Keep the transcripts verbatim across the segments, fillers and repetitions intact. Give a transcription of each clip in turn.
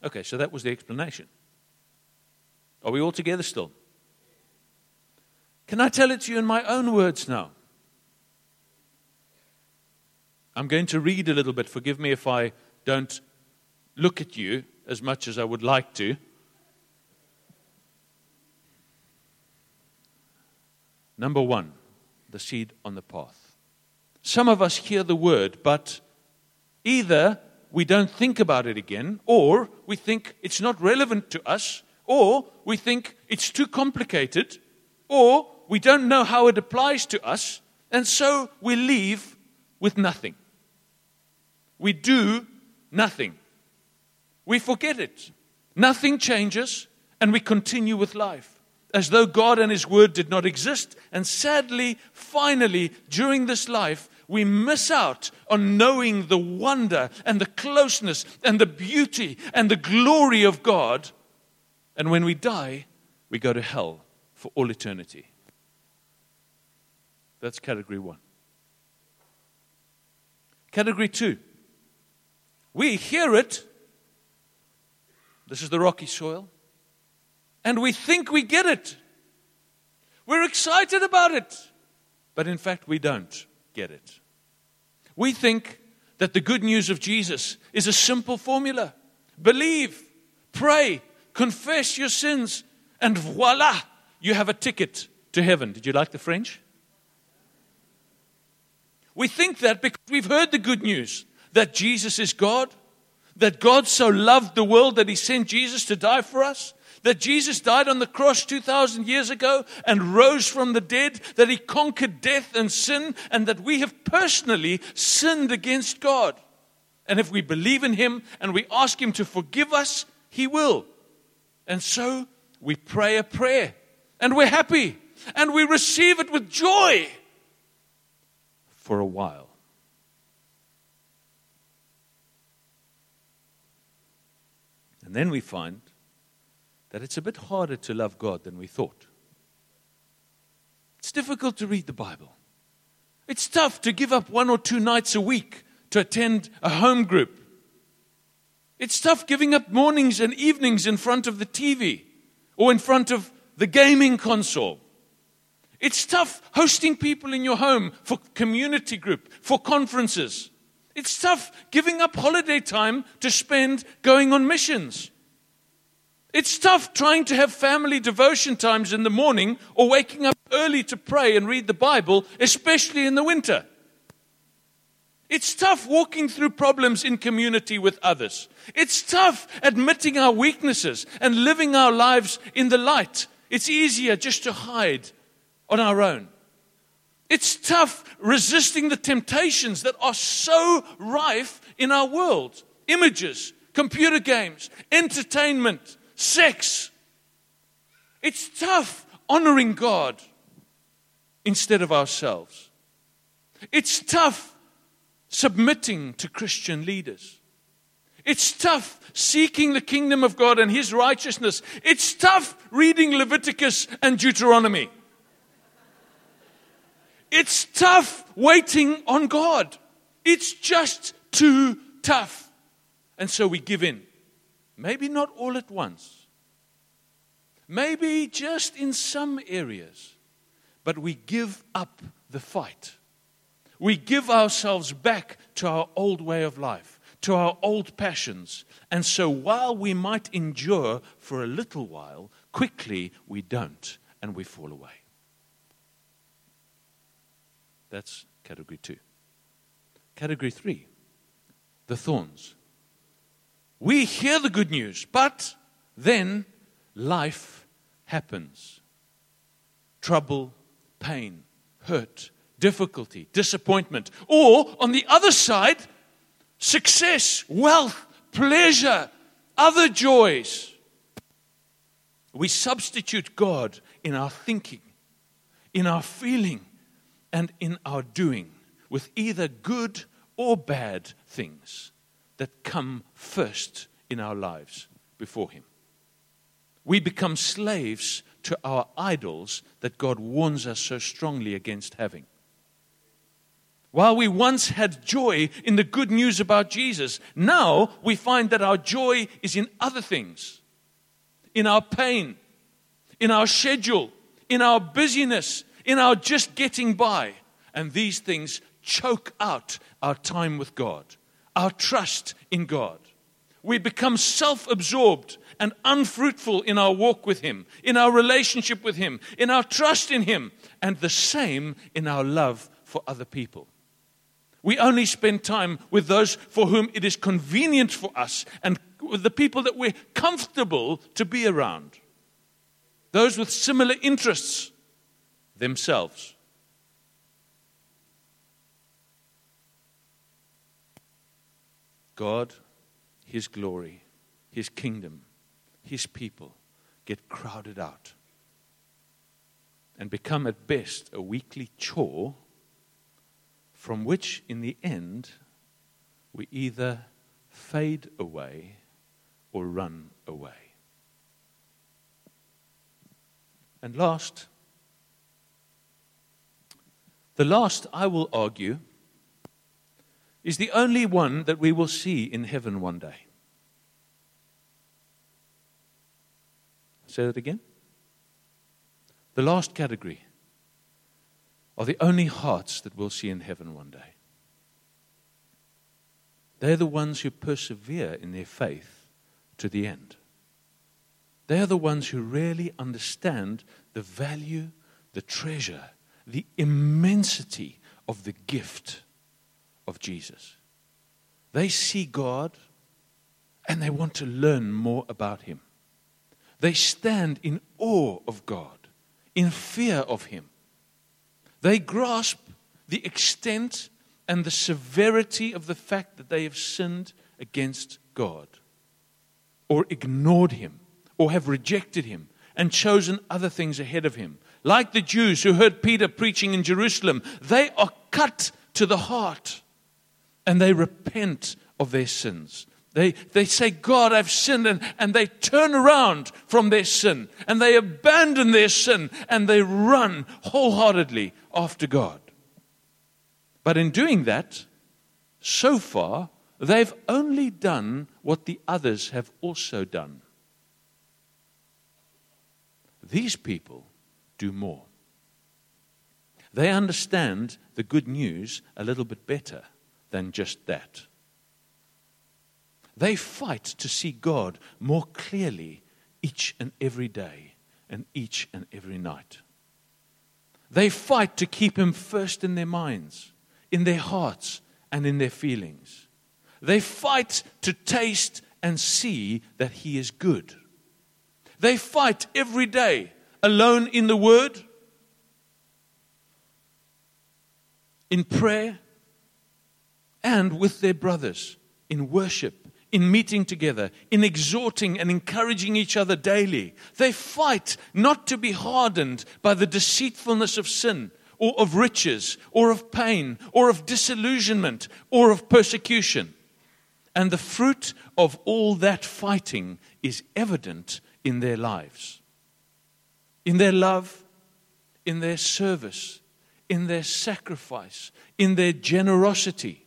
Okay, so that was the explanation. Are we all together still? Can I tell it to you in my own words now? I'm going to read a little bit. Forgive me if I don't look at you as much as I would like to. Number one, the seed on the path. Some of us hear the word, but either we don't think about it again, or we think it's not relevant to us, or we think it's too complicated, or we don't know how it applies to us, and so we leave with nothing. We do nothing. We forget it. Nothing changes, and we continue with life as though God and His Word did not exist. And sadly, finally, during this life, we miss out on knowing the wonder and the closeness and the beauty and the glory of God. And when we die, we go to hell for all eternity. That's category one. Category two. We hear it. This is the rocky soil. And we think we get it. We're excited about it. But in fact, we don't get it. We think that the good news of Jesus is a simple formula. Believe, pray, confess your sins, and voila, you have a ticket to heaven. Did you like the French? We think that because we've heard the good news that Jesus is God, that God so loved the world that He sent Jesus to die for us, that Jesus died on the cross two thousand years ago and rose from the dead, that He conquered death and sin, and that we have personally sinned against God. And if we believe in Him and we ask Him to forgive us, He will. And so we pray a prayer, and we're happy, and we receive it with joy for a while. And then we find that it's a bit harder to love God than we thought. It's difficult to read the Bible. It's tough to give up one or two nights a week to attend a home group. It's tough giving up mornings and evenings in front of the T V or in front of the gaming console. It's tough hosting people in your home for community group, for conferences. It's tough giving up holiday time to spend going on missions. It's tough trying to have family devotion times in the morning or waking up early to pray and read the Bible, especially in the winter. It's tough walking through problems in community with others. It's tough admitting our weaknesses and living our lives in the light. It's easier just to hide on our own. It's tough resisting the temptations that are so rife in our world. Images, computer games, entertainment, sex. It's tough honoring God instead of ourselves. It's tough submitting to Christian leaders. It's tough seeking the kingdom of God and His righteousness. It's tough reading Leviticus and Deuteronomy. It's tough waiting on God. It's just too tough. And so we give in. Maybe not all at once. Maybe just in some areas. But we give up the fight. We give ourselves back to our old way of life, to our old passions. And so while we might endure for a little while, quickly we don't and we fall away. That's category two. Category three, the thorns. We hear the good news, but then life happens. Trouble, pain, hurt, difficulty, disappointment. Or, on the other side, success, wealth, pleasure, other joys. We substitute God in our thinking, in our feeling, and in our doing with either good or bad things that come first in our lives before Him. We become slaves to our idols that God warns us so strongly against having. While we once had joy in the good news about Jesus, now we find that our joy is in other things. In our pain, in our schedule, in our busyness, in our just getting by. And these things choke out our time with God, our trust in God. We become self-absorbed and unfruitful in our walk with Him, in our relationship with Him, in our trust in Him, and the same in our love for other people. We only spend time with those for whom it is convenient for us and with the people that we're comfortable to be around. Those with similar interests themselves. God, His glory, His kingdom, His people get crowded out and become at best a weekly chore from which in the end we either fade away or run away. And last, the last, I will argue, is the only one that we will see in heaven one day. Say that again. The last category are the only hearts that we'll see in heaven one day. They're the ones who persevere in their faith to the end. They are the ones who really understand the value, the treasure, the immensity of the gift of Jesus. They see God and they want to learn more about Him. They stand in awe of God, in fear of Him. They grasp the extent and the severity of the fact that they have sinned against God, or ignored Him, or have rejected Him and chosen other things ahead of Him. Like the Jews who heard Peter preaching in Jerusalem, they are cut to the heart and they repent of their sins. They, they say, God, I've sinned, and, and they turn around from their sin and they abandon their sin and they run wholeheartedly after God. But in doing that, so far, they've only done what the others have also done. These people do more. They understand the good news a little bit better than just that. They fight to see God more clearly each and every day and each and every night. They fight to keep Him first in their minds, in their hearts, and in their feelings. They fight to taste and see that He is good. They fight every day, alone in the Word, in prayer, and with their brothers, in worship, in meeting together, in exhorting and encouraging each other daily. They fight not to be hardened by the deceitfulness of sin, or of riches, or of pain, or of disillusionment, or of persecution. And the fruit of all that fighting is evident in their lives. In their love, in their service, in their sacrifice, in their generosity.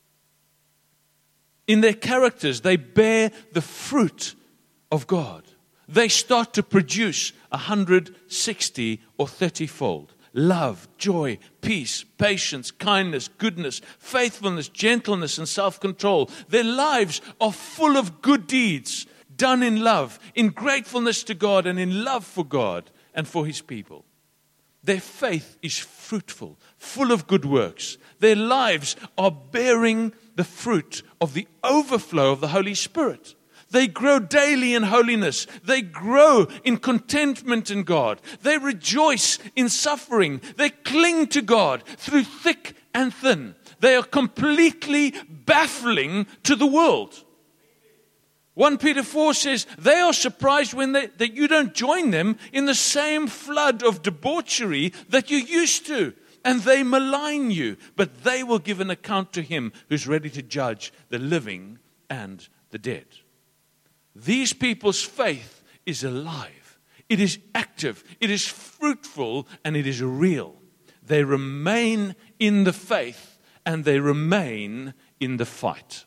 In their characters, they bear the fruit of God. They start to produce one hundred sixty or thirty fold. Love, joy, peace, patience, kindness, goodness, faithfulness, gentleness, and self-control. Their lives are full of good deeds, done in love, in gratefulness to God and in love for God and for His people. Their faith is fruitful, full of good works. Their lives are bearing the fruit of the overflow of the Holy Spirit. They grow daily in holiness. They grow in contentment in God. They rejoice in suffering. They cling to God through thick and thin. They are completely baffling to the world. First Peter four says, they are surprised when they, that you don't join them in the same flood of debauchery that you used to. And they malign you, but they will give an account to Him who's ready to judge the living and the dead. These people's faith is alive. It is active. It is fruitful, and it is real. They remain in the faith, and they remain in the fight.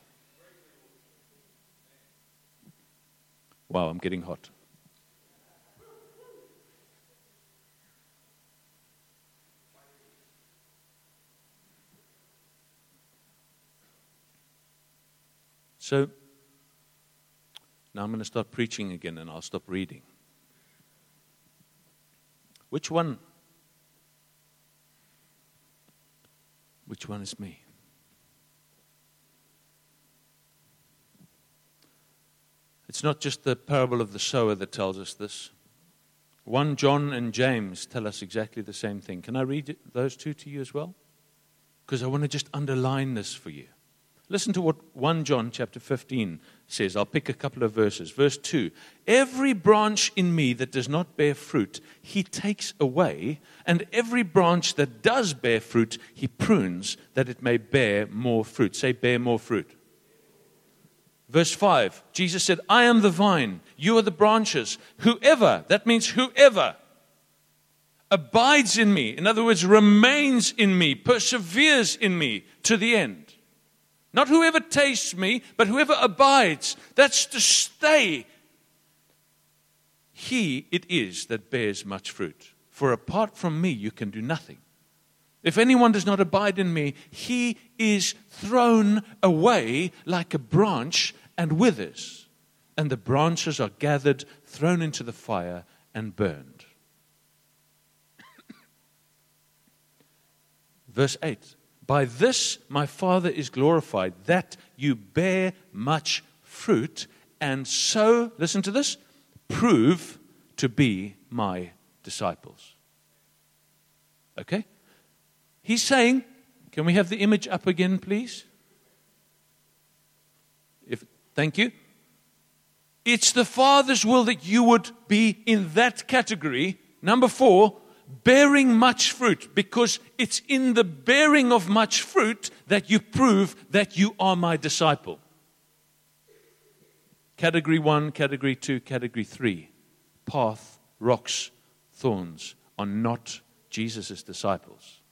Wow, I'm getting hot. So, now I'm going to start preaching again and I'll stop reading. Which one? Which one is me? It's not just the parable of the sower that tells us this. First John and James tell us exactly the same thing. Can I read those two to you as well? Because I want to just underline this for you. Listen to what First John chapter fifteen says. I'll pick a couple of verses. Verse two. Every branch in me that does not bear fruit, he takes away. And every branch that does bear fruit, he prunes that it may bear more fruit. Say, bear more fruit. Verse five. Jesus said, I am the vine. You are the branches. Whoever, that means whoever, abides in me. In other words, remains in me, perseveres in me to the end. Not whoever tastes me, but whoever abides. That's to stay. He it is that bears much fruit. For apart from me, you can do nothing. If anyone does not abide in me, he is thrown away like a branch and withers. And the branches are gathered, thrown into the fire, and burned. Verse eight. By this my Father is glorified, that you bear much fruit, and so, listen to this, prove to be my disciples. Okay? He's saying, can we have the image up again, please? If, thank you. It's the Father's will that you would be in that category. Number four, bearing much fruit, because it's in the bearing of much fruit that you prove that you are my disciple. Category one, category two, category three. Path, rocks, thorns are not Jesus' disciples.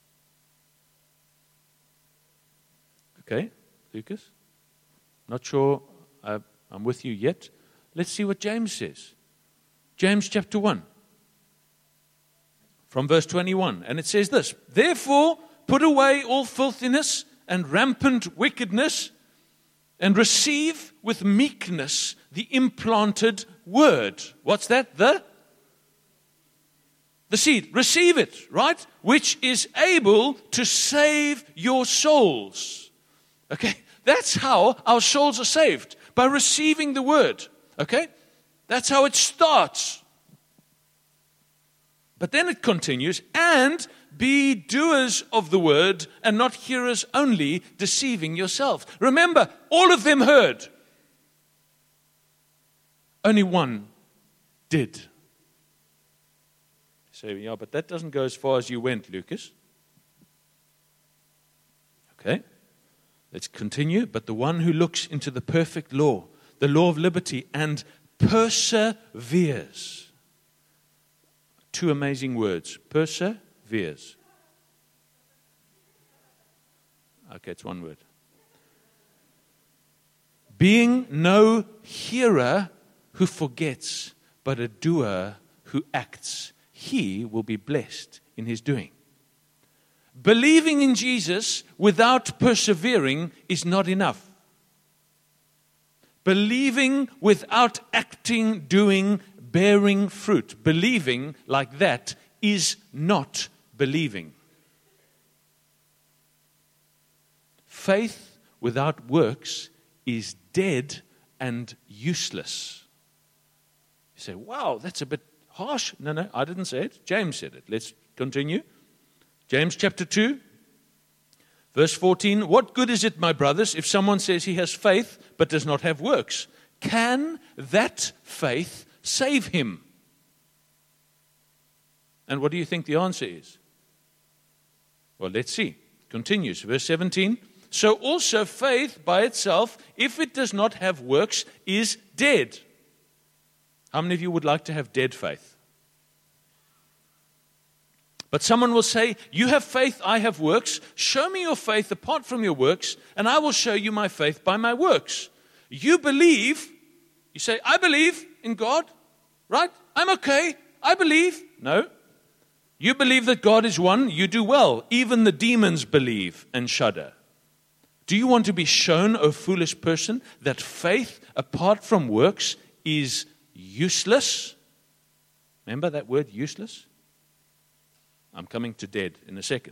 Okay, Lucas? Not sure uh, I'm with you yet. Let's see what James says. James chapter one. From verse twenty-one, and it says this, therefore put away all filthiness and rampant wickedness, and receive with meekness the implanted word. What's that? The? The seed. Receive it, right? Which is able to save your souls. Okay? That's how our souls are saved, by receiving the word. Okay? That's how it starts. But then it continues, and be doers of the word and not hearers only, deceiving yourselves. Remember, all of them heard. Only one did. You say, yeah, but that doesn't go as far as you went, Lucas. Okay, let's continue. But the one who looks into the perfect law, the law of liberty, and perseveres. Two amazing words. Perseveres. Okay, it's one word. Being no hearer who forgets, but a doer who acts, he will be blessed in his doing. Believing in Jesus without persevering is not enough. Believing without acting, doing, bearing fruit, believing like that is not believing. Faith without works is dead and useless. You say, wow, that's a bit harsh. No, no, I didn't say it. James said it. Let's continue. James chapter two, verse fourteen. What good is it, my brothers, if someone says he has faith but does not have works? Can that faith save him? And what do you think the answer is? Well, let's see. It continues. Verse seventeen. So also faith by itself, if it does not have works, is dead. How many of you would like to have dead faith? But someone will say, you have faith, I have works. Show me your faith apart from your works, and I will show you my faith by my works. You believe, you say, I believe in God, right? I'm okay, I believe. No. You believe that God is one, you do well. Even the demons believe and shudder. Do you want to be shown, O foolish person, that faith apart from works is useless? Remember that word, useless? I'm coming to dead in a second.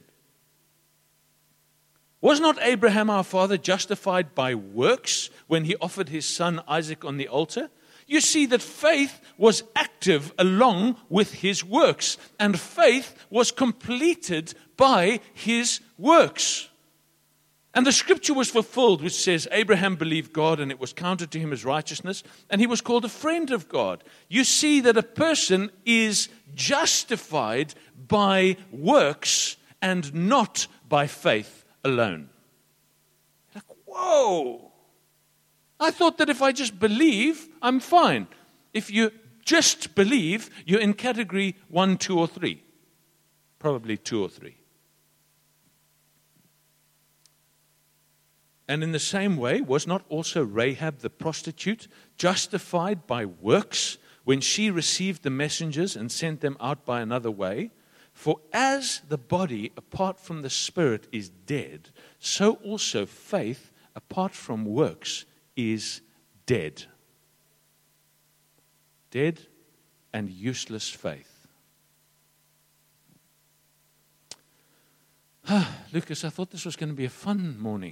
Was not Abraham our father justified by works when he offered his son Isaac on the altar? You see that faith was active along with his works, and faith was completed by his works. And the scripture was fulfilled, which says, Abraham believed God, and it was counted to him as righteousness, and he was called a friend of God. You see that a person is justified by works and not by faith alone. Like, whoa! I thought that if I just believe, I'm fine. If you just believe, you're in category one, two, or three. Probably two or three. And in the same way, was not also Rahab the prostitute justified by works when she received the messengers and sent them out by another way? For as the body apart from the spirit is dead, so also faith apart from works is dead. Dead and useless faith. Ah, Lucas, I thought this was going to be a fun morning.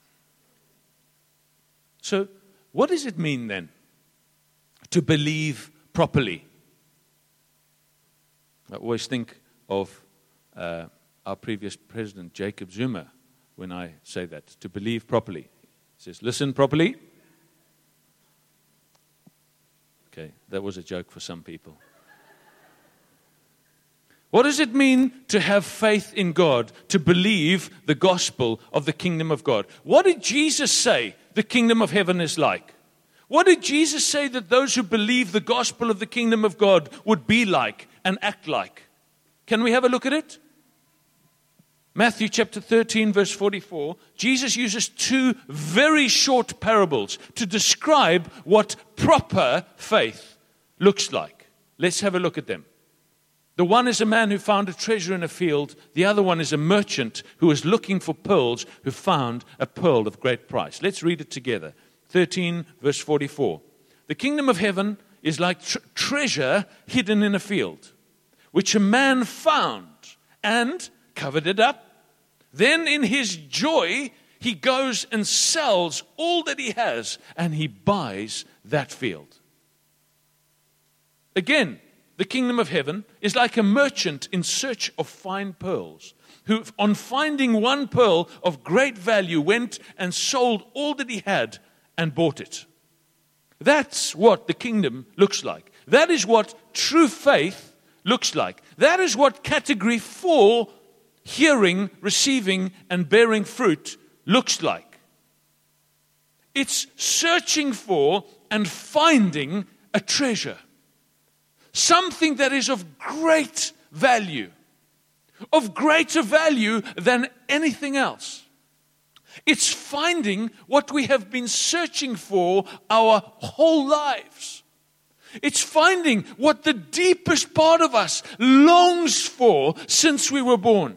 So, what does it mean then to believe properly? I always think of uh, our previous president, Jacob Zuma, when I say that, to believe properly. He says, listen properly. Okay, that was a joke for some people. What does it mean to have faith in God, to believe the gospel of the kingdom of God? What did Jesus say the kingdom of heaven is like? What did Jesus say that those who believe the gospel of the kingdom of God would be like and act like? Can we have a look at it? Matthew chapter thirteen, verse forty-four, Jesus uses two very short parables to describe what proper faith looks like. Let's have a look at them. The one is a man who found a treasure in a field. The other one is a merchant who was looking for pearls, who found a pearl of great price. Let's read it together. thirteen, verse forty-four. The kingdom of heaven is like tr- treasure hidden in a field, which a man found and covered it up. Then in his joy, he goes and sells all that he has, and he buys that field. Again, the kingdom of heaven is like a merchant in search of fine pearls, who on finding one pearl of great value went and sold all that he had and bought it. That's what the kingdom looks like. That is what true faith looks like. That is what category four, hearing, receiving, and bearing fruit, looks like. It's searching for and finding a treasure. Something that is of great value. Of greater value than anything else. It's finding what we have been searching for our whole lives. It's finding what the deepest part of us longs for since we were born.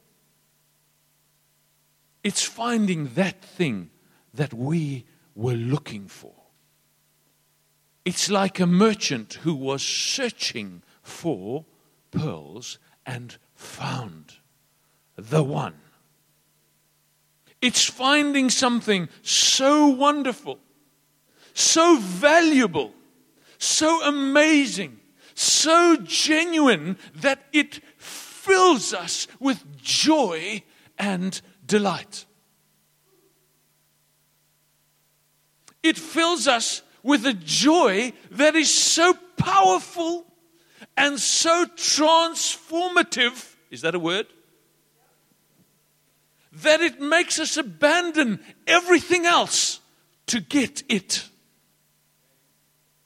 It's finding that thing that we were looking for. It's like a merchant who was searching for pearls and found the one. It's finding something so wonderful, so valuable, so amazing, so genuine that it fills us with joy and delight. It fills us with a joy that is so powerful and so transformative. Is that a word? That it makes us abandon everything else to get it.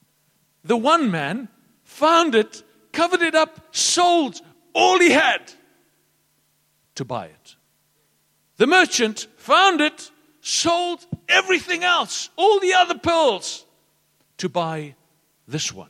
The one man found it, covered it up, sold all he had, to buy it. The merchant found it, sold everything else, all the other pearls, to buy this one.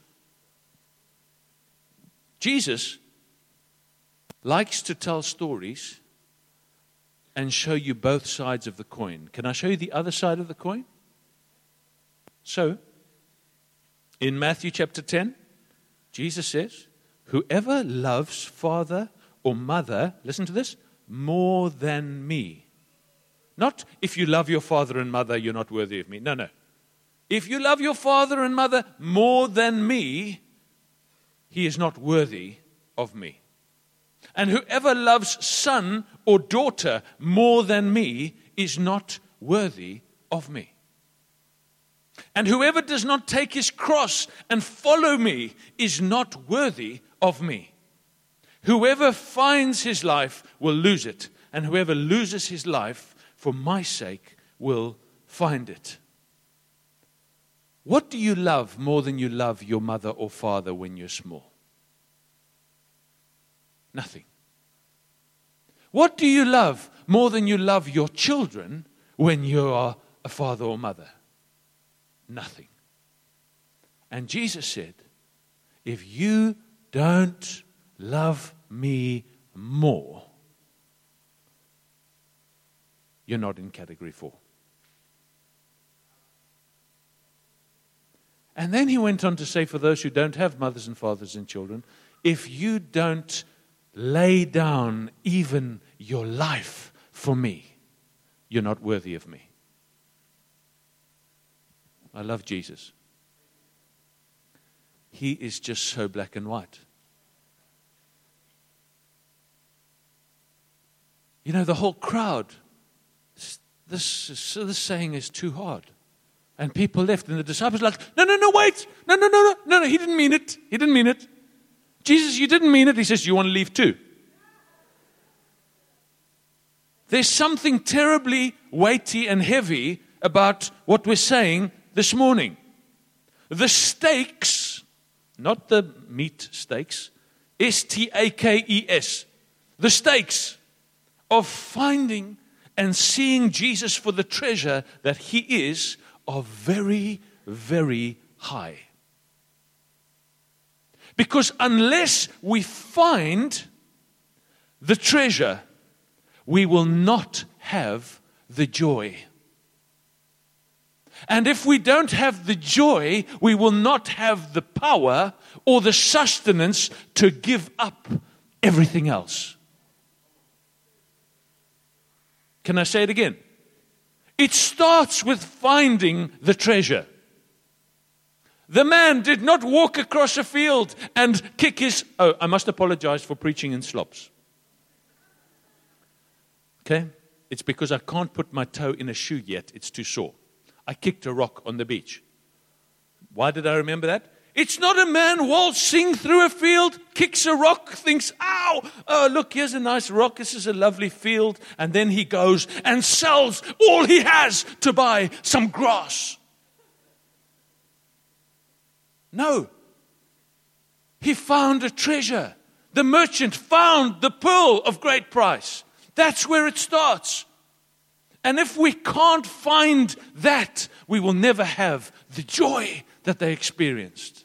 Jesus likes to tell stories and show you both sides of the coin. Can I show you the other side of the coin? So, in Matthew chapter ten, Jesus says, whoever loves father or mother, listen to this, more than me. Not if you love your father and mother, you're not worthy of me. No, no. If you love your father and mother more than me, he is not worthy of me. And whoever loves son or daughter more than me is not worthy of me. And whoever does not take his cross and follow me is not worthy of me. Whoever finds his life will lose it, and whoever loses his life for my sake will find it. What do you love more than you love your mother or father when you're small? Nothing. What do you love more than you love your children when you are a father or mother? Nothing. And Jesus said, if you don't love me more, you're not in category four. And then he went on to say, for those who don't have mothers and fathers and children, if you don't lay down even your life for me, you're not worthy of me. I love Jesus. He is just so black and white. You know, the whole crowd, this, this, this saying is too hard. And people left, and the disciples were like, no, no, no, wait. No, no, no, no, no, no, he didn't mean it. He didn't mean it. Jesus, you didn't mean it. He says, you want to leave too? There's something terribly weighty and heavy about what we're saying this morning. The stakes, not the meat steaks, S T A K E S, the stakes of finding and seeing Jesus for the treasure that he is are very, very high. Because unless we find the treasure, we will not have the joy. And if we don't have the joy, we will not have the power or the sustenance to give up everything else. Can I say it again? It starts with finding the treasure. The man did not walk across a field and kick his... Oh, I must apologize for preaching in slops. Okay? It's because I can't put my toe in a shoe yet. It's too sore. I kicked a rock on the beach. Why did I remember that? It's not a man waltzing through a field, kicks a rock, thinks, ow, oh, look, here's a nice rock. This is a lovely field. And then he goes and sells all he has to buy some grass. No. He found a treasure. The merchant found the pearl of great price. That's where it starts. And if we can't find that, we will never have the joy that they experienced.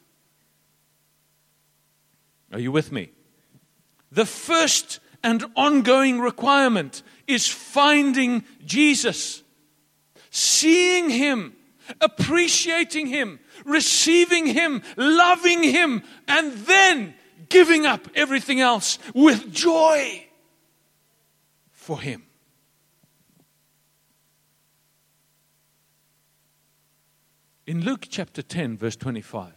Are you with me? The first and ongoing requirement is finding Jesus, seeing him, appreciating him, receiving him, loving him, and then giving up everything else with joy for him. In Luke chapter ten, verse twenty-five,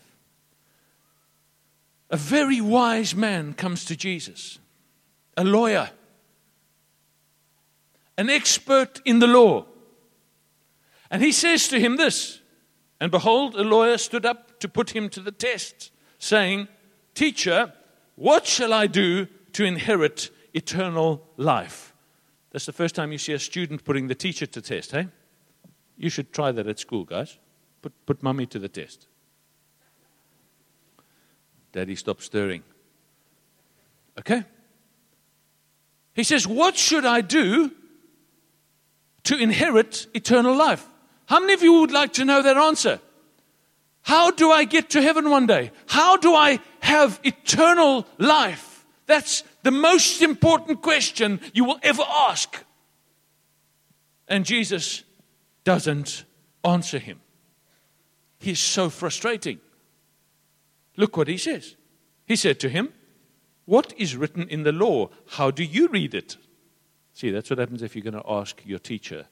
a very wise man comes to Jesus, a lawyer, an expert in the law. And he says to him this, and behold, a lawyer stood up to put him to the test, saying, Teacher, what shall I do to inherit eternal life? That's the first time you see a student putting the teacher to test, hey? You should try that at school, guys. Put, put mommy to the test. Daddy, stop stirring. Okay? He says, what should I do to inherit eternal life? How many of you would like to know that answer? How do I get to heaven one day? How do I have eternal life? That's the most important question you will ever ask. And Jesus doesn't answer him. He's so frustrating. Look what he says. He said to him, what is written in the law? How do you read it? See, that's what happens if you're going to ask your teacher.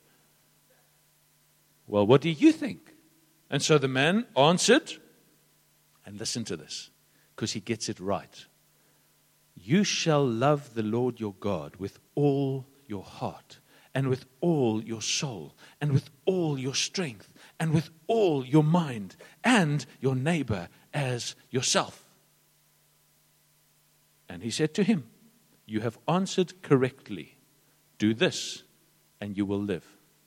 Well, what do you think? And so the man answered, and listen to this, because he gets it right. You shall love the Lord your God with all your heart, and with all your soul, and with all your strength, and with all your mind, and your neighbor as yourself. And he said to him, you have answered correctly. Do this, and you will live.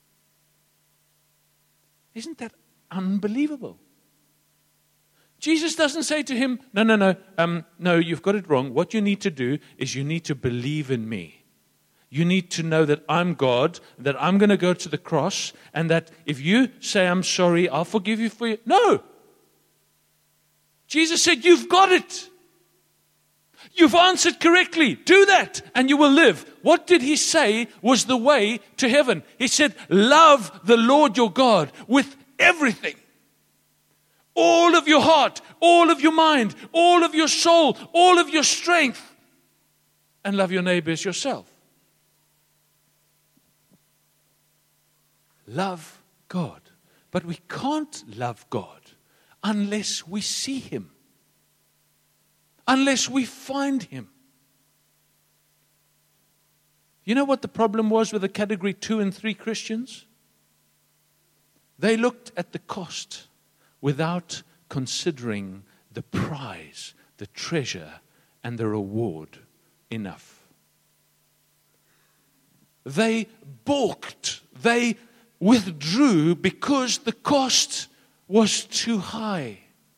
Isn't that unbelievable? Jesus doesn't say to him, no, no, no, um, no, you've got it wrong. What you need to do is you need to believe in me. You need to know that I'm God, that I'm going to go to the cross, and that if you say I'm sorry, I'll forgive you for you. No. Jesus said, you've got it. You've answered correctly. Do that and you will live. What did he say was the way to heaven? He said, love the Lord your God with everything. All of your heart, all of your mind, all of your soul, all of your strength. And love your neighbor as yourself. Love God. But we can't love God unless we see him. Unless we find him. You know what the problem was with the category two and three Christians? They looked at the cost without considering the prize, the treasure, and the reward enough. They balked. They withdrew because the cost was too high.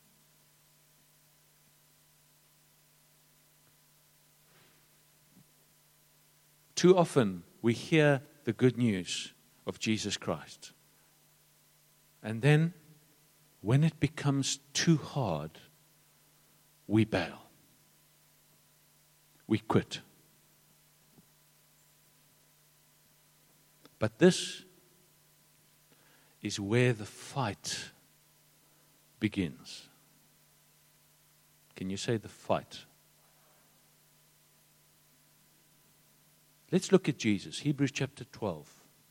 Too often we hear the good news of Jesus Christ. And then when it becomes too hard, we bail. We quit. But this is where the fight begins. Can you say the fight? Let's look at Jesus, Hebrews chapter twelve.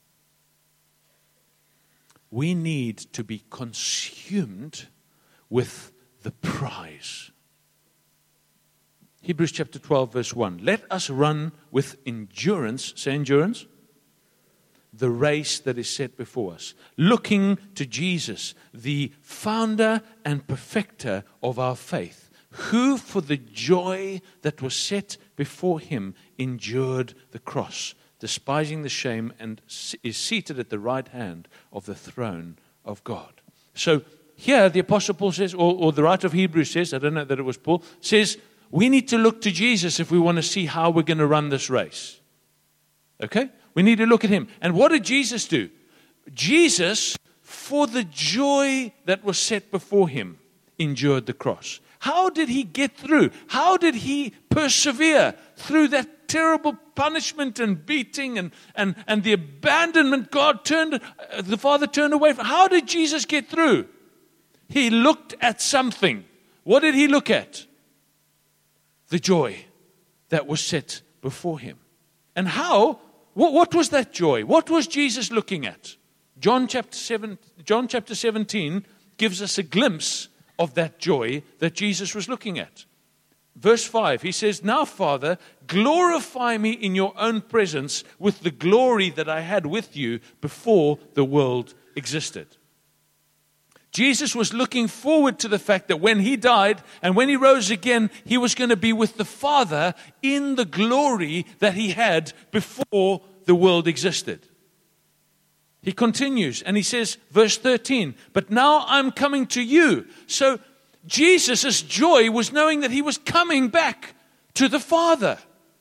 We need to be consumed with the prize. Hebrews chapter twelve, verse one. Let us run with endurance, say endurance, the race that is set before us, looking to Jesus, the founder and perfecter of our faith, who for the joy that was set before him endured the cross, despising the shame, and is seated at the right hand of the throne of God. So here the Apostle Paul says, or, or the writer of Hebrews says, I don't know that it was Paul, says we need to look to Jesus if we want to see how we're going to run this race. Okay? We need to look at him. And what did Jesus do? Jesus, for the joy that was set before him, endured the cross. How did he get through? How did he persevere through that terrible punishment and beating and, and, and the abandonment God turned, uh, the Father turned away from? How did Jesus get through? He looked at something. What did he look at? The joy that was set before him. And how? What, what was that joy? What was Jesus looking at? John chapter seven, John chapter seventeen gives us a glimpse of that joy that Jesus was looking at. Verse five, he says, now, Father, glorify me in your own presence with the glory that I had with you before the world existed. Jesus was looking forward to the fact that when he died and when he rose again, he was going to be with the Father in the glory that he had before the world existed. He continues and he says, verse thirteen, but now I'm coming to you. So Jesus' joy was knowing that he was coming back to the Father.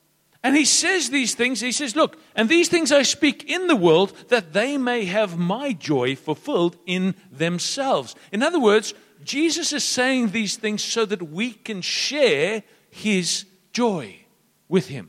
And he says these things. He says, look, and these things I speak in the world, that they may have my joy fulfilled in themselves. In other words, Jesus is saying these things so that we can share his joy with him.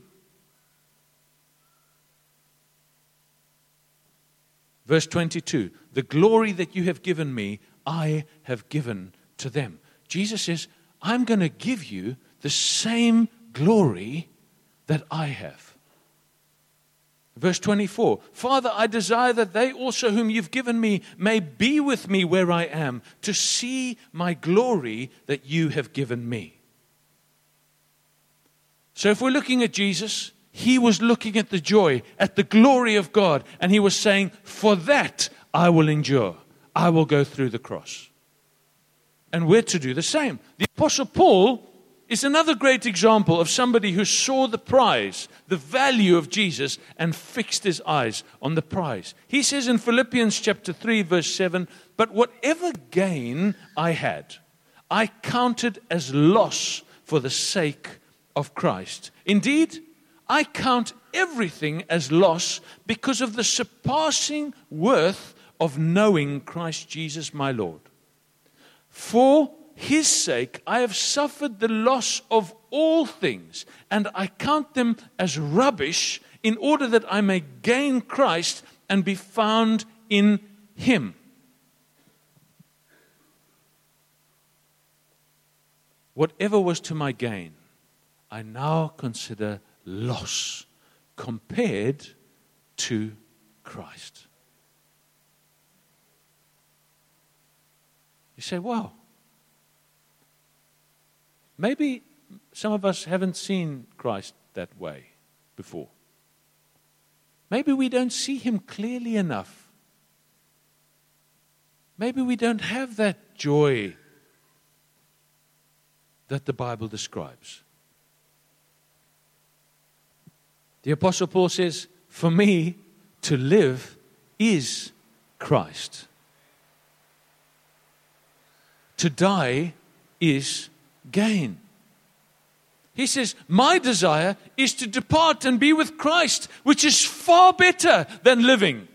Verse twenty-two, the glory that you have given me, I have given to them. Jesus says, I'm going to give you the same glory that I have. Verse twenty-four, Father, I desire that they also whom you've given me may be with me where I am, to see my glory that you have given me. So if we're looking at Jesus, he was looking at the joy, at the glory of God, and he was saying, for that I will endure. I will go through the cross. And we're to do the same. The Apostle Paul is another great example of somebody who saw the prize, the value of Jesus, and fixed his eyes on the prize. He says in Philippians chapter three, verse seven, but whatever gain I had, I counted as loss for the sake of Christ. Indeed, I count everything as loss because of the surpassing worth of knowing Christ Jesus my Lord. For his sake I have suffered the loss of all things, and I count them as rubbish in order that I may gain Christ and be found in him. Whatever was to my gain, I now consider loss compared to Christ. You say, wow, maybe some of us haven't seen Christ that way before. Maybe we don't see him clearly enough. Maybe we don't have that joy that the Bible describes. The Apostle Paul says, for me to live is Christ. To die is gain. He says, my desire is to depart and be with Christ, which is far better than living.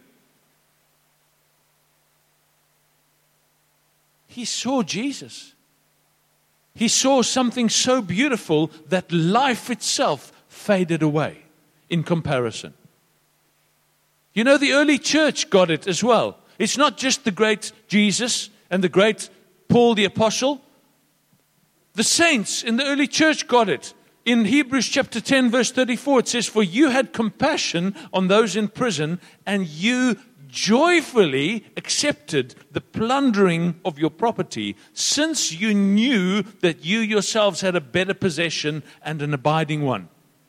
He saw Jesus. He saw something so beautiful that life itself faded away in comparison. You know, the early church got it as well. It's not just the great Jesus and the great Paul the Apostle. The saints in the early church got it. In Hebrews chapter ten, verse thirty-four, it says, for you had compassion on those in prison, and you joyfully accepted the plundering of your property, since you knew that you yourselves had a better possession and an abiding one.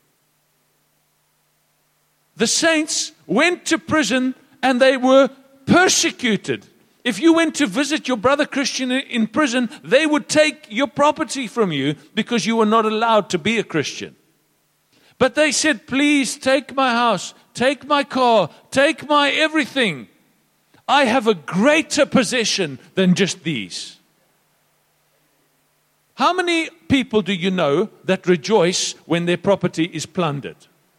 The saints went to prison and they were persecuted. If you went to visit your brother Christian in prison, they would take your property from you because you were not allowed to be a Christian. But they said, please take my house, take my car, take my everything. I have a greater possession than just these. How many people do you know that rejoice when their property is plundered?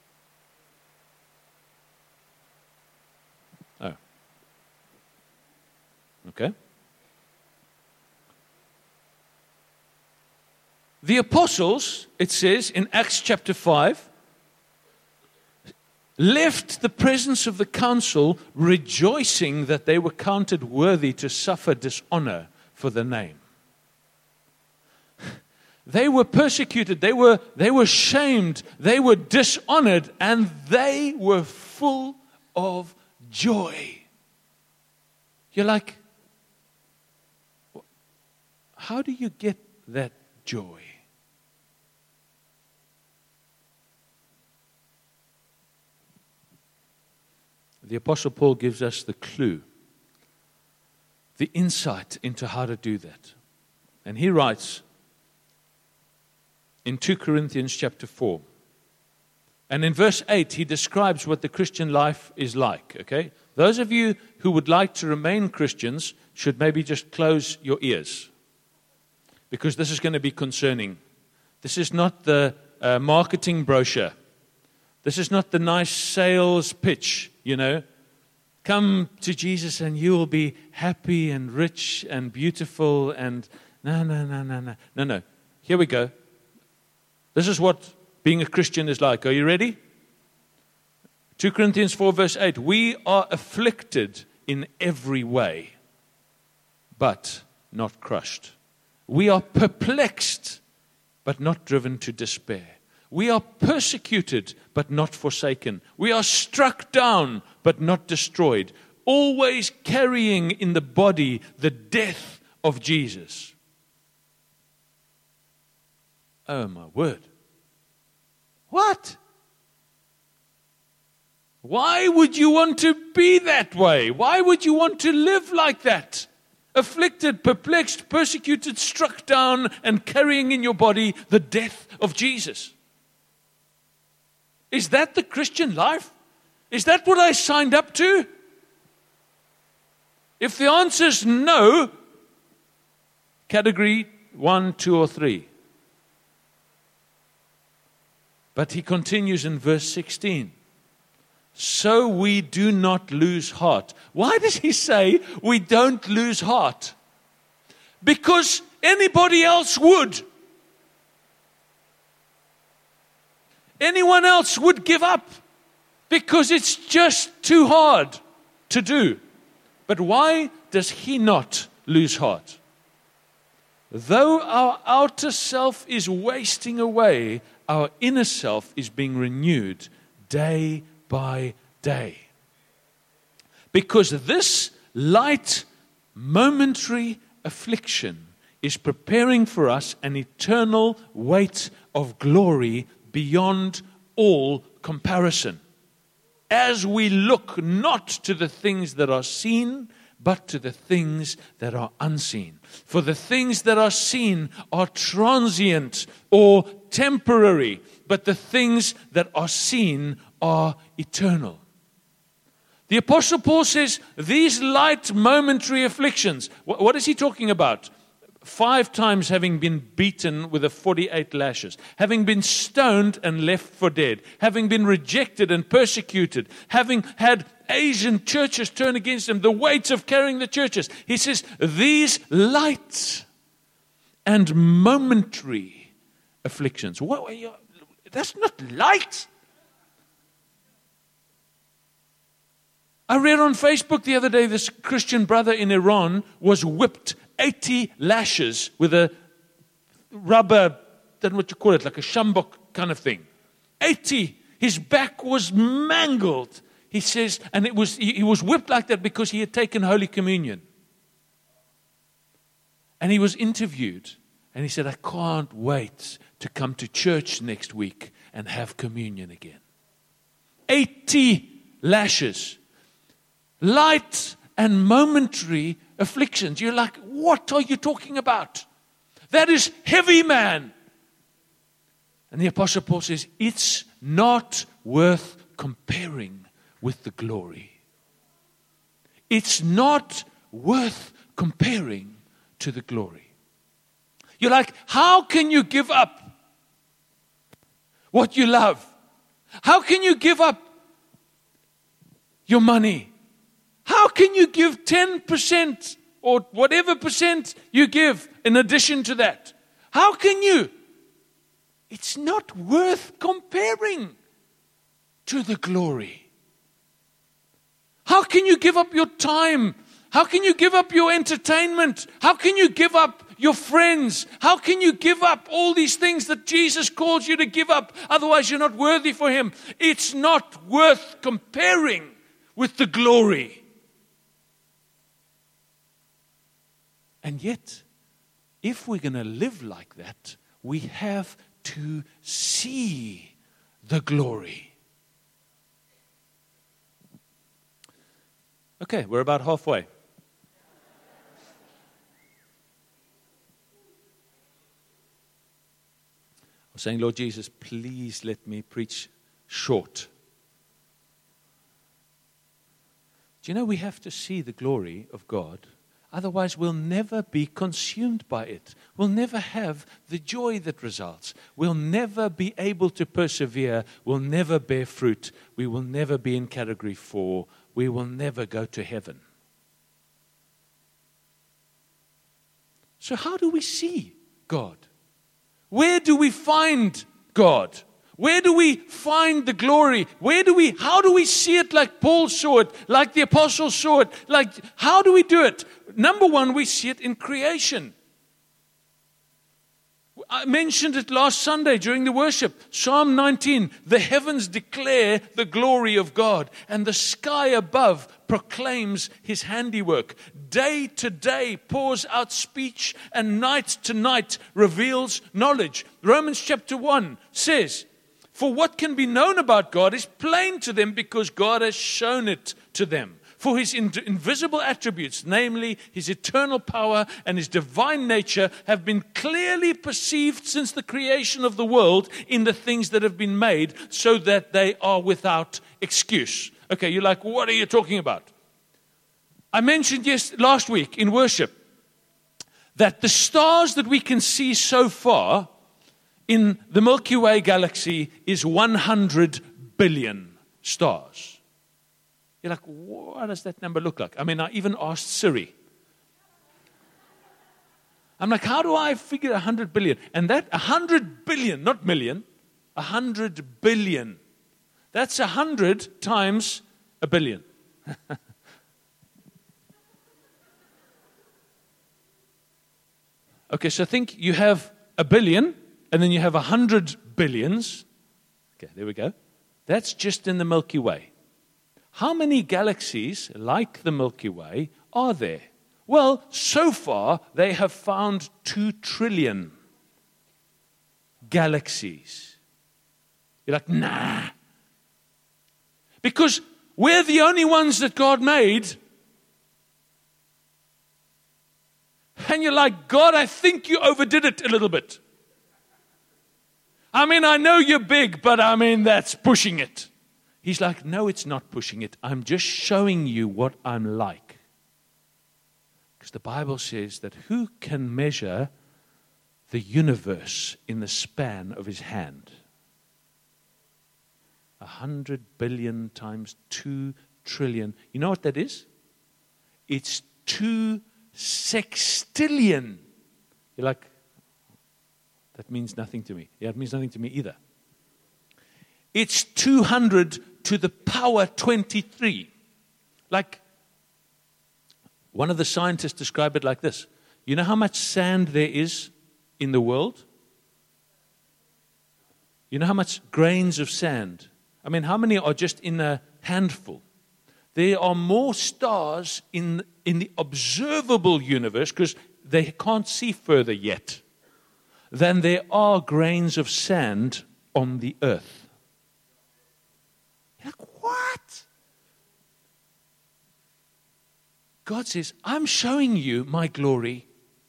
Oh. Okay. The apostles, it says in Acts chapter five, left the presence of the council rejoicing that they were counted worthy to suffer dishonor for the name. They were persecuted, they were, they were shamed, they were dishonored, and they were full of joy. You're like, how do you get that joy? The Apostle Paul gives us the clue, the insight into how to do that. And he writes in Second Corinthians chapter four. And in verse eight, he describes what the Christian life is like. Okay? Those of you who would like to remain Christians should maybe just close your ears, because this is going to be concerning. This is not the uh, marketing brochure This is not the nice sales pitch, you know. Come to Jesus and you will be happy and rich and beautiful and no, no, no, no, no. No, no. Here we go. This is what being a Christian is like. Are you ready? Second Corinthians four verse eight. We are afflicted in every way, but not crushed. We are perplexed, but not driven to despair. We are persecuted, but not forsaken. We are struck down, but not destroyed. Always carrying in the body the death of Jesus. Oh, my word. What? Why would you want to be that way? Why would you want to live like that? Afflicted, perplexed, persecuted, struck down, and carrying in your body the death of Jesus. Is that the Christian life? Is that what I signed up to? If the answer is no, category one, two, or three. But he continues in verse sixteen. So we do not lose heart. Why does he say we don't lose heart? Because anybody else would. Anyone else would give up because it's just too hard to do. But why does he not lose heart? Though our outer self is wasting away, our inner self is being renewed day by day. Because this light, momentary affliction is preparing for us an eternal weight of glory beyond all comparison. As we look not to the things that are seen, but to the things that are unseen. For the things that are seen are transient or temporary, but the things that are seen are eternal. The Apostle Paul says, these light momentary afflictions, what is he talking about? Five times having been beaten with a forty-eight lashes, having been stoned and left for dead, having been rejected and persecuted, having had Asian churches turn against him, the weight of carrying the churches. He says, these light and momentary afflictions. What, that's not light. I read on Facebook the other day, this Christian brother in Iran was whipped eighty lashes with a rubber, don't know what you call it, like a shambok kind of thing. eighty. His back was mangled. He says, and it was he, he was whipped like that because he had taken Holy Communion. And he was interviewed. And he said, I can't wait to come to church next week and have communion again. eighty lashes. Light and momentary afflictions. You're like, what are you talking about? That is heavy, man. And the Apostle Paul says, it's not worth comparing with the glory. It's not worth comparing to the glory. You're like, how can you give up what you love? How can you give up your money? How can you give ten percent or whatever percent you give in addition to that? How can you? It's not worth comparing to the glory. How can you give up your time? How can you give up your entertainment? How can you give up your friends? How can you give up all these things that Jesus calls you to give up? Otherwise you're not worthy for Him. It's not worth comparing with the glory. And yet, if we're going to live like that, we have to see the glory. Okay, we're about halfway. I was saying, Lord Jesus, please let me preach short. Do you know we have to see the glory of God? Otherwise, we'll never be consumed by it. We'll never have the joy that results. We'll never be able to persevere. We'll never bear fruit. We will never be in category four. We will never go to heaven. So how do we see God? Where do we find God? Where do we find the glory? Where do we, how do we see it like Paul saw it, like the apostles saw it? Like, how do we do it? Number one, we see it in creation. I mentioned it last Sunday during the worship. Psalm nineteen, the heavens declare the glory of God, and the sky above proclaims his handiwork. Day to day pours out speech, and night to night reveals knowledge. Romans chapter one says, for what can be known about God is plain to them because God has shown it to them. For his in- invisible attributes, namely his eternal power and his divine nature, have been clearly perceived since the creation of the world in the things that have been made, so that they are without excuse. Okay, you're like, what are you talking about? I mentioned yes last week in worship that the stars that we can see so far in the Milky Way galaxy is one hundred billion stars. You're like, what does that number look like? I mean, I even asked Siri. I'm like, how do I figure one hundred billion? And that one hundred billion, not million, one hundred billion. That's one hundred times a billion. Okay, so think you have a billion, and then you have one hundred billions. Okay, there we go. That's just in the Milky Way. How many galaxies like the Milky Way are there? Well, so far they have found two trillion galaxies. You're like, nah. Because we're the only ones that God made. And you're like, God, I think you overdid it a little bit. I mean, I know you're big, but I mean, that's pushing it. He's like, no, it's not pushing it. I'm just showing you what I'm like. Because the Bible says that who can measure the universe in the span of his hand? A hundred billion times two trillion. You know what that is? It's two sextillion. You're like, that means nothing to me. Yeah, it means nothing to me either. It's two hundred to the power twenty-three. Like, one of the scientists described it like this. You know how much sand there is in the world? You know how much grains of sand? I mean, how many are just in a handful? There are more stars in, in the observable universe, because they can't see further yet, than there are grains of sand on the earth. Like, what? God says, I'm showing you my glory.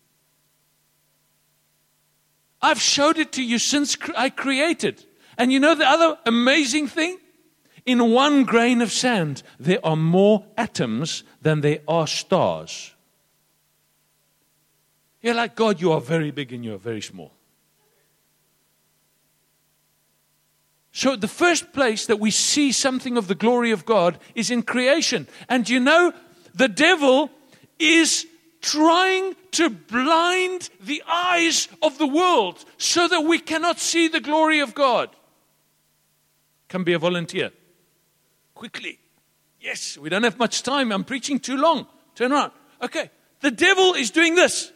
I've showed it to you since I created. And you know the other amazing thing? In one grain of sand, there are more atoms than there are stars. You're like, God, you are very big and you are very small. So the first place that we see something of the glory of God is in creation. And you know, the devil is trying to blind the eyes of the world so that we cannot see the glory of God. Come be a volunteer. Quickly. Yes, we don't have much time. I'm preaching too long. Turn around. Okay. The devil is doing this.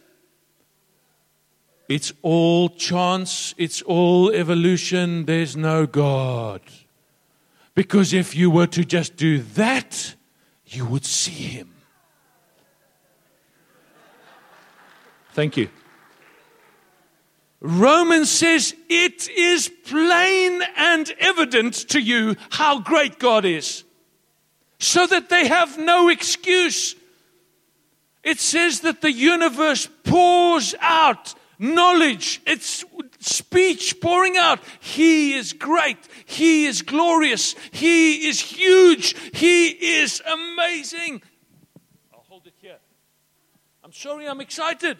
It's all chance. It's all evolution. There's no God. Because if you were to just do that, you would see him. Thank you. Romans says it is plain and evident to you how great God is, so that they have no excuse. It says that the universe pours out knowledge. It's speech pouring out. He is great. He is glorious. He is huge. He is amazing. I'll hold it here. I'm I'm sorry, I'm excited.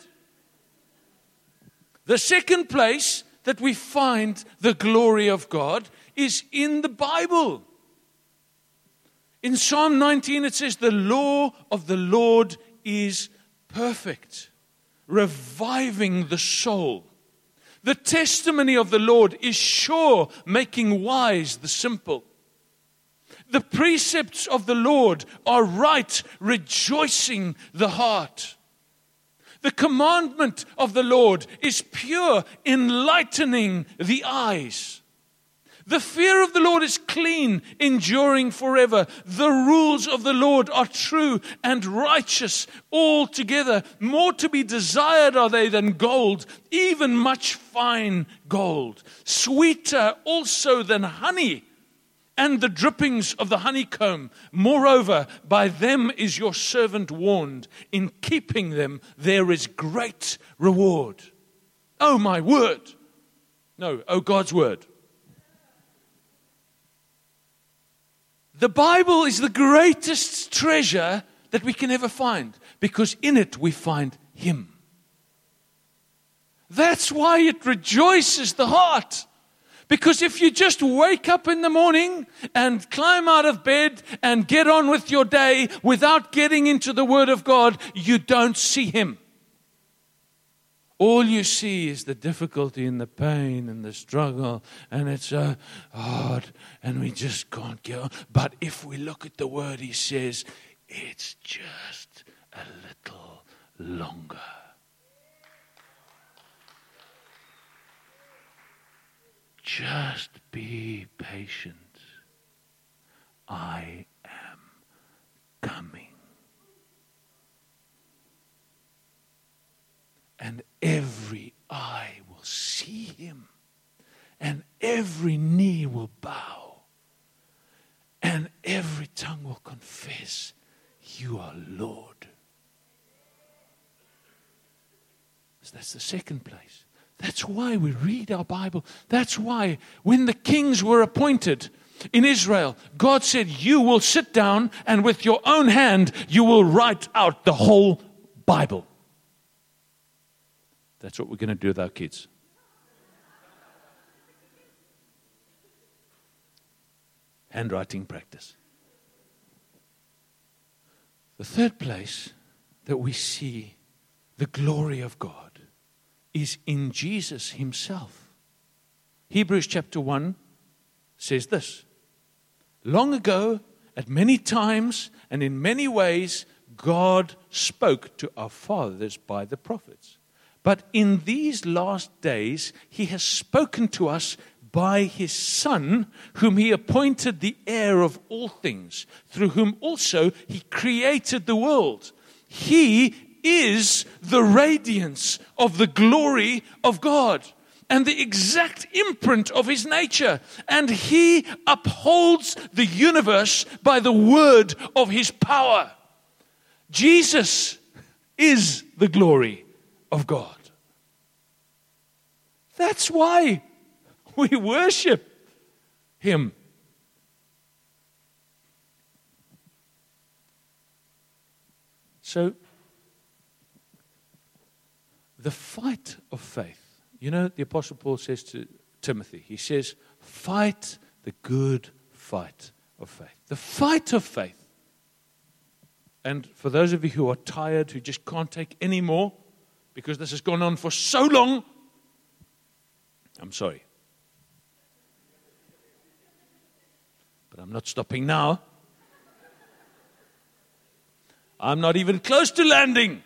The second place that we find the glory of God is in the Bible. In Psalm nineteen, it says, the law of the Lord is perfect, reviving the soul. The testimony of the Lord is sure, making wise the simple. The precepts of the Lord are right, rejoicing the heart. The commandment of the Lord is pure, enlightening the eyes. The fear of the Lord is clean, enduring forever. The rules of the Lord are true and righteous altogether. More to be desired are they than gold, even much fine gold. Sweeter also than honey, and the drippings of the honeycomb. Moreover, by them is your servant warned. In keeping them, there is great reward. Oh, my word. No, oh, God's word. The Bible is the greatest treasure that we can ever find, because in it we find Him. That's why it rejoices the heart. Because if you just wake up in the morning and climb out of bed and get on with your day without getting into the Word of God, you don't see Him. All you see is the difficulty and the pain and the struggle, and it's so hard, and we just can't get on. But if we look at the Word, He says, it's just a little longer. Just be patient. I am coming. And every eye will see Him, and every knee will bow, and every tongue will confess, you are Lord. So that's the second place. That's why we read our Bible. That's why when the kings were appointed in Israel, God said, you will sit down and with your own hand, you will write out the whole Bible. That's what we're going to do with our kids. Handwriting practice. The third place that we see the glory of God is in Jesus Himself. Hebrews chapter one says this. Long ago, at many times and in many ways, God spoke to our fathers by the prophets. But in these last days, He has spoken to us by His Son, whom He appointed the heir of all things, through whom also He created the world. He is the radiance of the glory of God and the exact imprint of His nature. And He upholds the universe by the word of His power. Jesus is the glory of God. That's why we worship Him. So, the fight of faith. You know, the Apostle Paul says to Timothy, he says, fight the good fight of faith. The fight of faith. And for those of you who are tired, who just can't take any more, because this has gone on for so long, I'm sorry. But I'm not stopping now. I'm not even close to landing.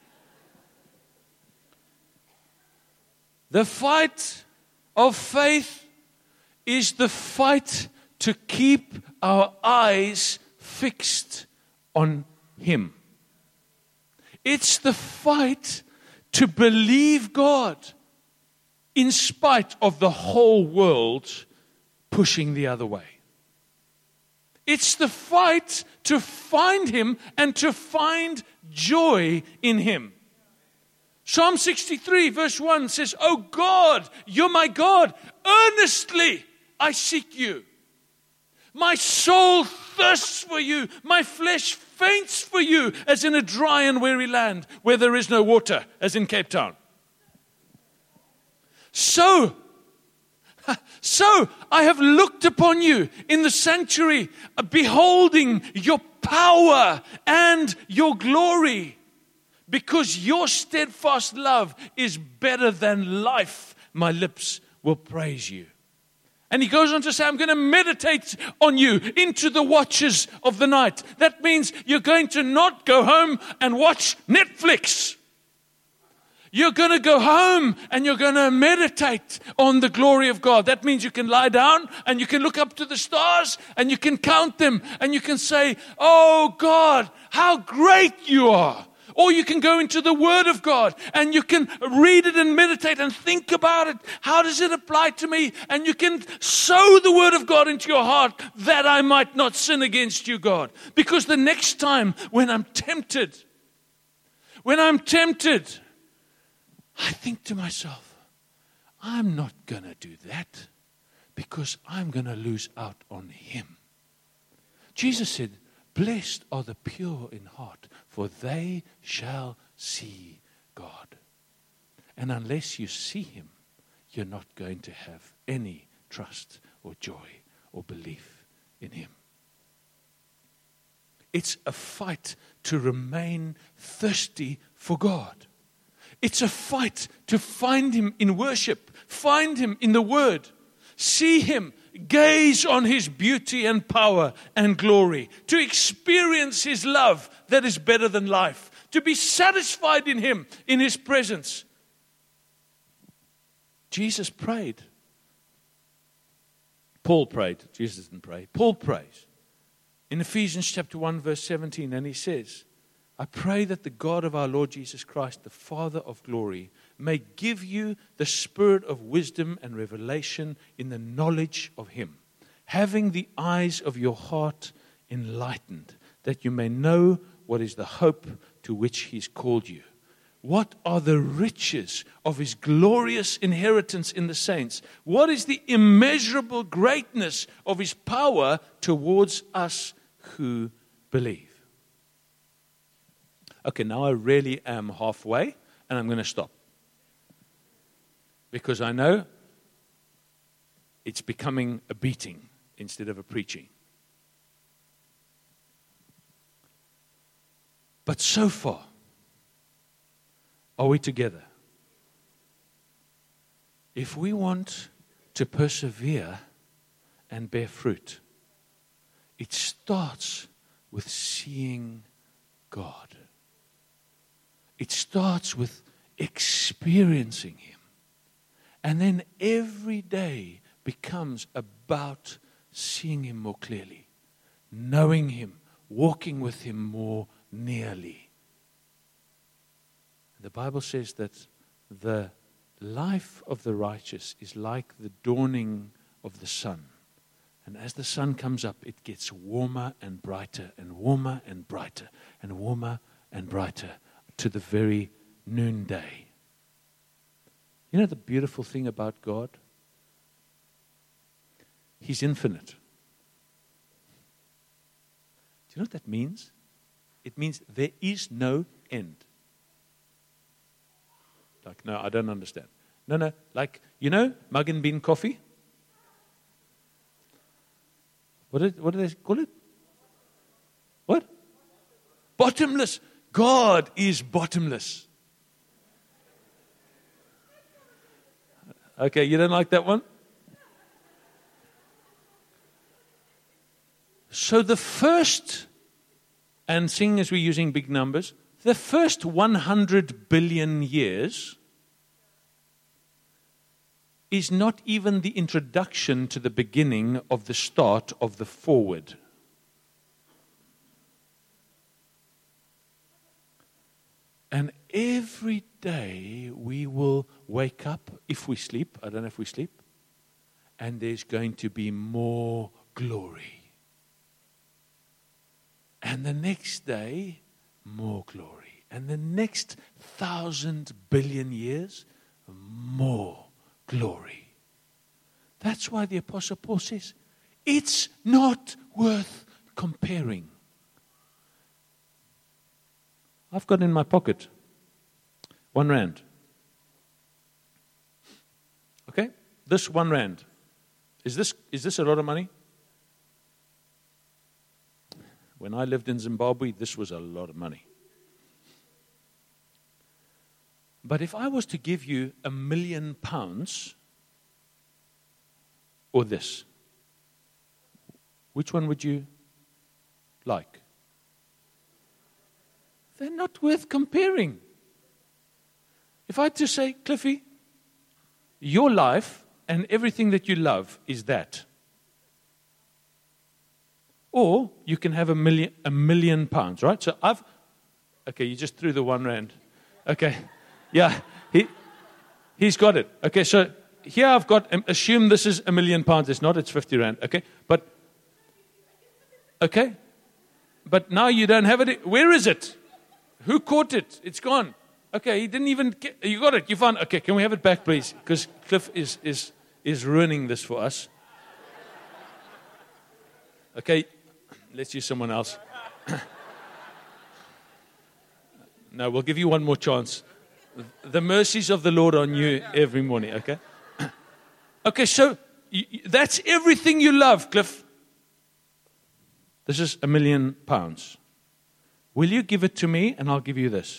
The fight of faith is the fight to keep our eyes fixed on Him. It's the fight to believe God in spite of the whole world pushing the other way. It's the fight to find Him and to find joy in Him. Psalm sixty-three verse one says, "Oh God, you're my God. Earnestly I seek you." My soul thirsts for you. My flesh faints for you, as in a dry and weary land where there is no water, as in Cape Town. So, so I have looked upon you in the sanctuary, beholding your power and your glory. Because your steadfast love is better than life, my lips will praise you. And he goes on to say, I'm going to meditate on you into the watches of the night. That means you're going to not go home and watch Netflix. You're going to go home and you're going to meditate on the glory of God. That means you can lie down and you can look up to the stars and you can count them and you can say, oh God, how great you are. Or you can go into the Word of God and you can read it and meditate and think about it. How does it apply to me? And you can sow the Word of God into your heart, that I might not sin against you, God. Because the next time when I'm tempted, when I'm tempted, I think to myself, I'm not going to do that because I'm going to lose out on Him. Jesus said, blessed are the pure in heart, for they shall see God. And unless you see Him, you're not going to have any trust or joy or belief in Him. It's a fight to remain thirsty for God. It's a fight to find Him in worship, find Him in the Word, see Him, gaze on His beauty and power and glory, to experience His love that is better than life, to be satisfied in Him, in His presence. Jesus prayed. Paul prayed. Jesus didn't pray. Paul prays. In Ephesians chapter one, verse seventeen, and he says, I pray that the God of our Lord Jesus Christ, the Father of glory, may give you the spirit of wisdom and revelation in the knowledge of Him, having the eyes of your heart enlightened, that you may know what is the hope to which He's called you. What are the riches of His glorious inheritance in the saints? What is the immeasurable greatness of His power towards us who believe? Okay, now I really am halfway, and I'm going to stop. Because I know it's becoming a beating instead of a preaching. But so far, are we together? If we want to persevere and bear fruit, it starts with seeing God. It starts with experiencing Him. And then every day becomes about seeing Him more clearly, knowing Him, walking with Him more nearly. The Bible says that the life of the righteous is like the dawning of the sun. And as the sun comes up, it gets warmer and brighter and warmer and brighter and warmer and brighter to the very noonday. You know the beautiful thing about God? He's infinite. Do you know what that means? It means there is no end. Like, no, I don't understand. No, no, like, you know, mug and bean coffee? What did, what do they call it? What? Bottomless. God is bottomless. Okay, you don't like that one? So the first, and seeing as we're using big numbers, the first one hundred billion years is not even the introduction to the beginning of the start of the forward. And every day we will wake up, if we sleep, I don't know if we sleep, and there's going to be more glory. And the next day, more glory. And the next thousand billion years, more glory. That's why the Apostle Paul says, It's not worth comparing. I've got in my pocket one rand. Okay? This one rand. Is this, is this a lot of money? When I lived in Zimbabwe, this was a lot of money. But if I was to give you a million pounds, or this, which one would you like? They're not worth comparing. If I had to say, Cliffy, your life and everything that you love is that. Or you can have a million, a million pounds, right? So I've, okay, you just threw the one rand. Okay, yeah, he, he's got it. Okay, so here I've got, assume this is a million pounds. It's not, it's fifty rand, okay? But, okay, but now you don't have it. Where is it? Who caught it? It's gone. Okay, he didn't even get, you got it, you found, okay, can we have it back, please? Because Cliff is, is, is ruining this for us. Okay, let's use someone else. No, we'll give you one more chance. The mercies of the Lord on you every morning, okay? Okay, so that's everything you love, Cliff. This is a million pounds. Will you give it to me and I'll give you this?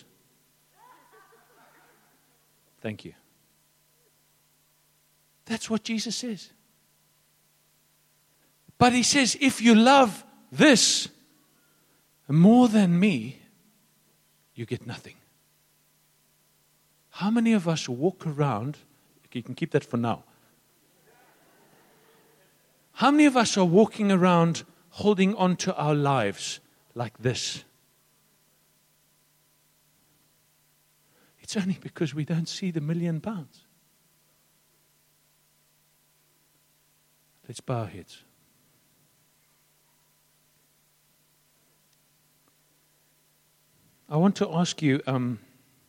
Thank you. That's what Jesus says. But he says, if you love this more than me, you get nothing. How many of us walk around, you can keep that for now. How many of us are walking around holding on to our lives like this? It's only because we don't see the million pounds. Let's bow our heads. I want to ask you, um,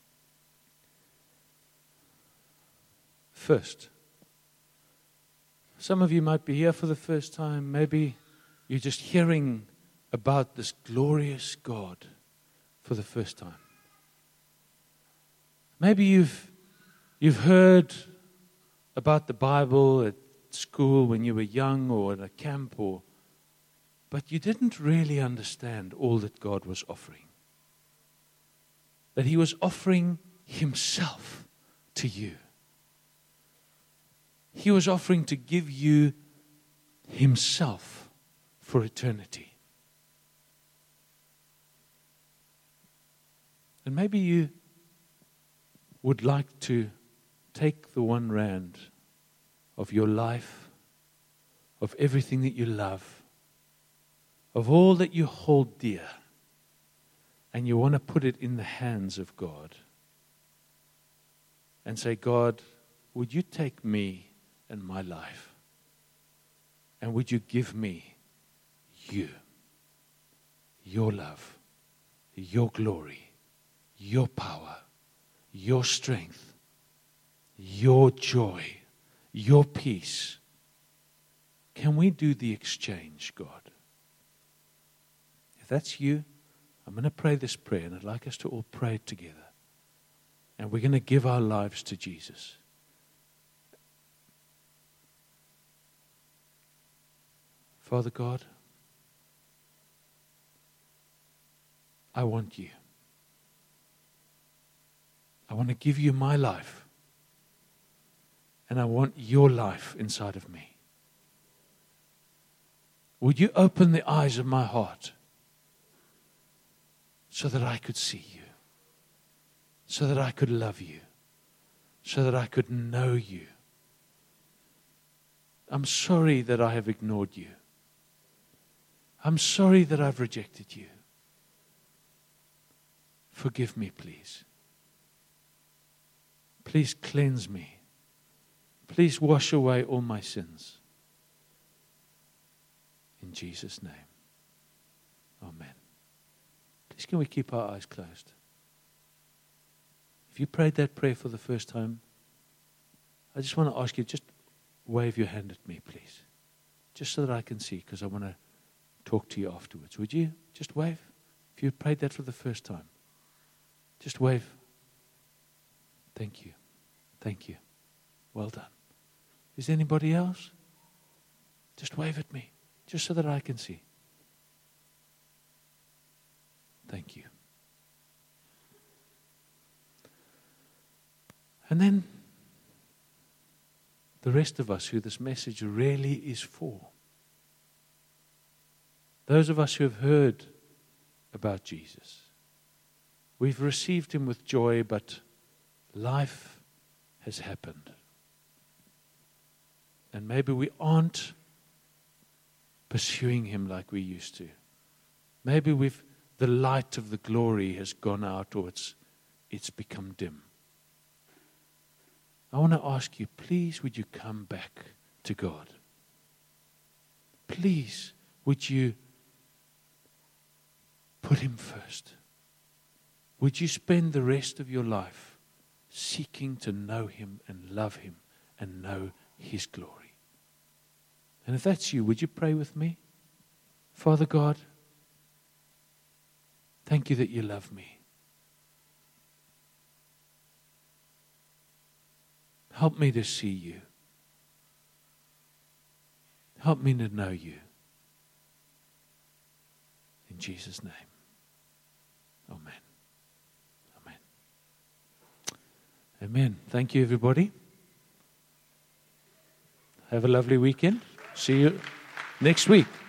first, some of you might be here for the first time. Maybe you're just hearing about this glorious God for the first time. Maybe you've you've heard about the Bible at school when you were young or at a camp, or but you didn't really understand all that God was offering. That He was offering Himself to you. He was offering to give you Himself for eternity. And maybe you would like to take the one rand of your life, of everything that you love, of all that you hold dear, and you want to put it in the hands of God and say, God, would you take me and my life, and would you give me you, your love, your glory, your power, your strength, your joy, your peace. Can we do the exchange, God? If that's you, I'm going to pray this prayer, and I'd like us to all pray it together. And we're going to give our lives to Jesus. Father God, I want you. I want to give you my life. And I want your life inside of me. Would you open the eyes of my heart so that I could see you, so that I could love you, so that I could know you. I'm sorry that I have ignored you. I'm sorry that I've rejected you. Forgive me, please. Please cleanse me. Please wash away all my sins. In Jesus' name. Amen. Please can we keep our eyes closed? If you prayed that prayer for the first time, I just want to ask you, just wave your hand at me, please. just so that I can see, because I want to talk to you afterwards. Would you just wave? If you prayed that for the first time, just wave. Thank you. Thank you. Well done. Is there anybody else? Just wave at me, just so that I can see. Thank you. And then the rest of us who this message really is for. Those of us who have heard about Jesus. We've received him with joy, but life has happened. And maybe we aren't pursuing him like we used to. Maybe we've the light of the glory has gone out, or it's it's become dim. I want to ask you, please would you come back to God? Please would you put him first? Would you spend the rest of your life seeking to know him and love him and know his glory? And if that's you, would you pray with me? Father God, thank you that you love me. Help me to see you. Help me to know you. In Jesus' name. Amen. Amen. Amen. Thank you, everybody. Have a lovely weekend. See you next week.